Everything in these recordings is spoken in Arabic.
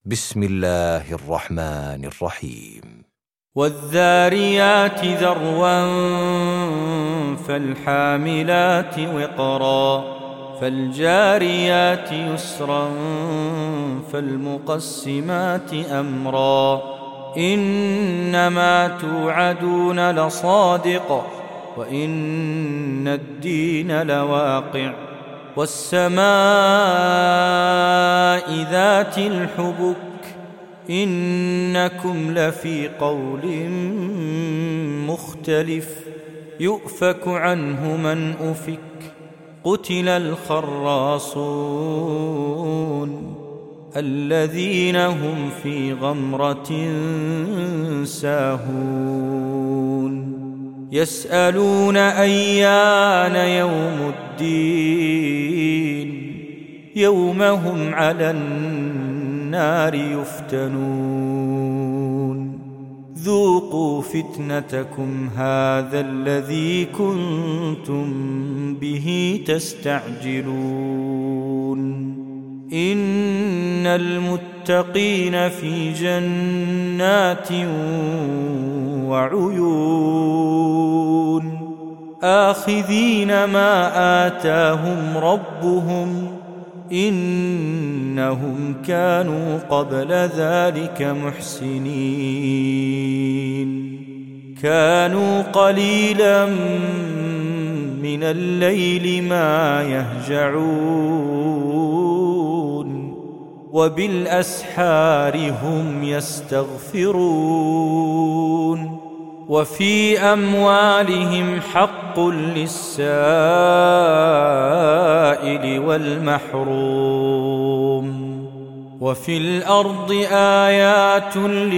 بسم الله الرحمن الرحيم. والذاريات ذروا فالحاملات وقرا فالجاريات يسرا فالمقسمات أمرا إنما توعدون لصادق وإن الدين لواقع والسماء ذات الحبك إنكم لفي قول مختلف يؤفك عنه من أفك قتل الخراصون الذين هم في غمرة ساهون يسألون أيان يوم الدين يوم هم على النار يفتنون ذوقوا فتنتكم هذا الذي كنتم به تستعجلون إن المتقين في جنات وعيون آخذين ما آتاهم ربهم إنهم كانوا قبل ذلك محسنين كانوا قليلا من الليل ما يهجعون وبالأسحار هم يستغفرون وفي أموالهم حق للسائل والمحروم وفي الأرض آيات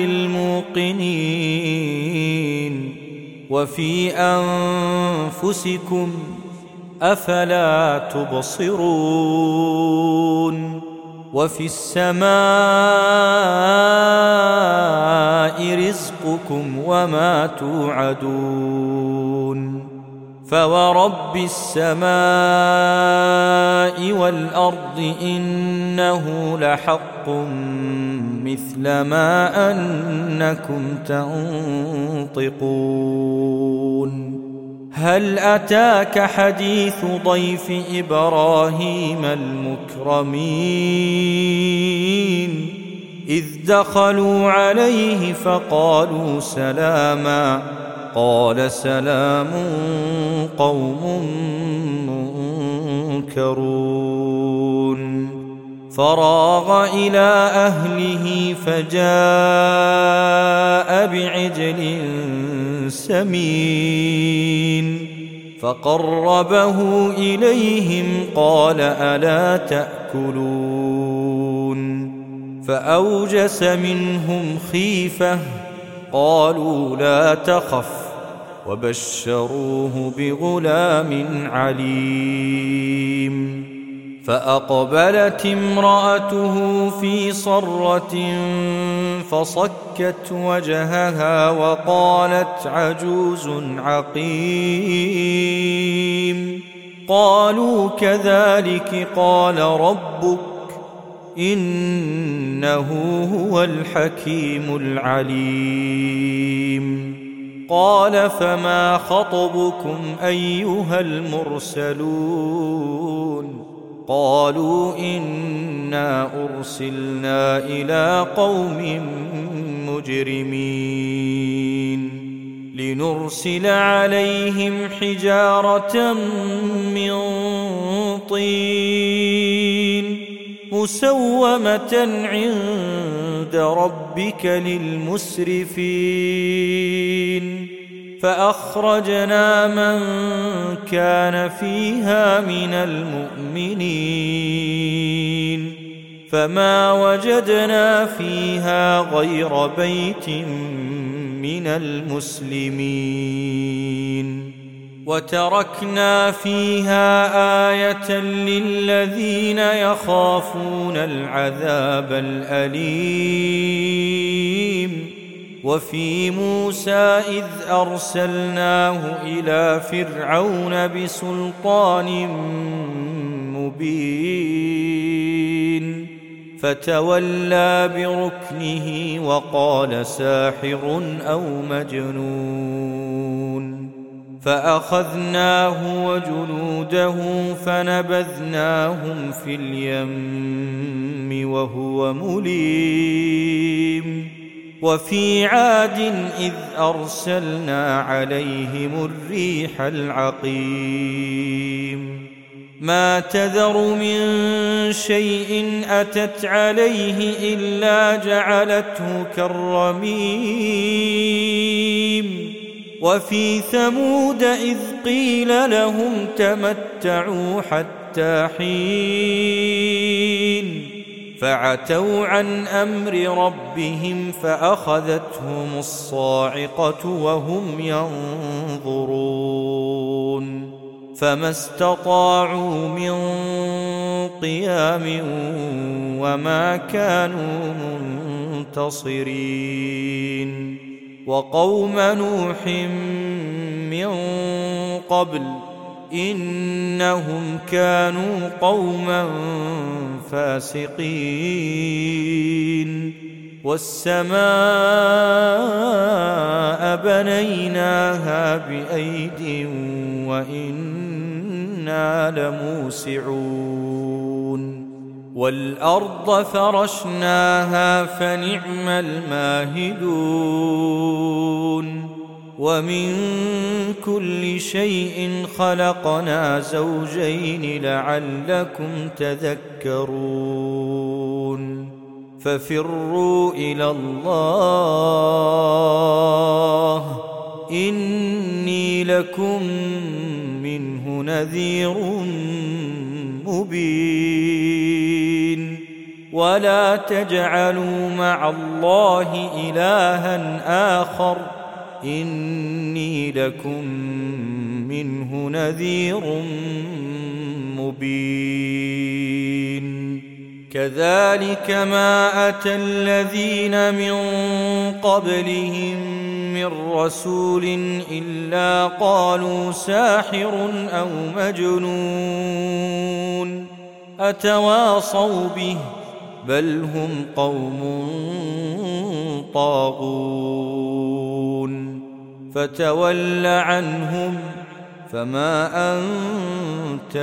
للموقنين وفي أنفسكم أفلا تبصرون وفي السماء رزقكم وما توعدون فورب السماء والأرض إنه لحق مثل ما أنكم تنطقون هل أتاك حديث ضيف إبراهيم المكرمين إذ دخلوا عليه فقالوا سلاما قال سلام قوم منكرون فراغ إلى أهله فجاء بعجل سمين فقربه إليهم قال ألا تأكلون فأوجس منهم خيفة قالوا لا تخف وبشروه بغلام عليم فأقبلت امرأته في صرة فصكت وجهها وقالت عجوز عقيم قالوا كذلك قال ربك إنه هو الحكيم العليم قال فما خطبكم أيها المرسلون قالوا إنا أرسلنا إلى قوم مجرمين لنرسل عليهم حجارة من طين مسومة عند ربك للمسرفين فأخرجنا من كان فيها من المؤمنين فما وجدنا فيها غير بيت من المسلمين وتركنا فيها آية للذين يخافون العذاب الأليم وفي موسى إذ أرسلناه إلى فرعون بسلطان مبين فتولى بركنه وقال ساحر أو مجنون فأخذناه وجنوده فنبذناهم في اليم وهو مليم وفي عاد إذ أرسلنا عليهم الريح العقيم ما تذر من شيء أتت عليه إلا جعلته كالرميم وفي ثمود إذ قيل لهم تمتعوا حتى حين فعتوا عن أمر ربهم فأخذتهم الصاعقة وهم ينظرون فما استطاعوا من قيام وما كانوا منتصرين وقوم نوح من قبل إنهم كانوا قوما فاسقين والسماء بنيناها بأيد وإنا لموسعون والأرض فرشناها فنعم الماهدون ومن كل شيء خلقنا زوجين لعلكم تذكرون ففروا إلى الله إني لكم منه نذير مبين ولا تجعلوا مع الله إلها آخر إني لكم منه نذير مبين كذلك ما أتى الذين من قبلهم من رسول إلا قالوا ساحر أو مجنون أتواصوا به بل هم قوم طاغون فتول عنهم فما أنت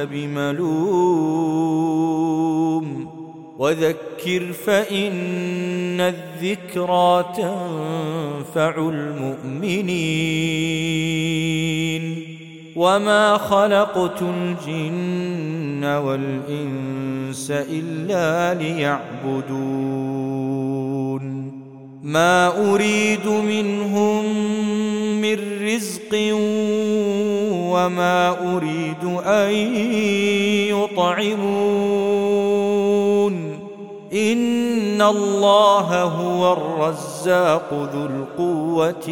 بملوم وذكر فإن الذكرى تنفع المؤمنين وما خلقت الجن والإنس إلا ليعبدون ما أريد منهم من رزق وما أريد أن يطعمون إن الله هو الرزاق ذو القوة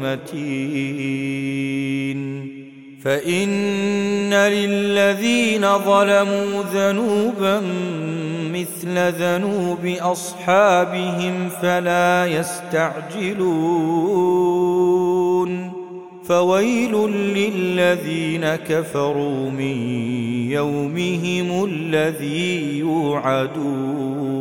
المتين فإن للذين ظلموا ذنوبا مثل ذنوب أصحابهم فلا يستعجلون فويل للذين كفروا من يومهم الذي يوعدون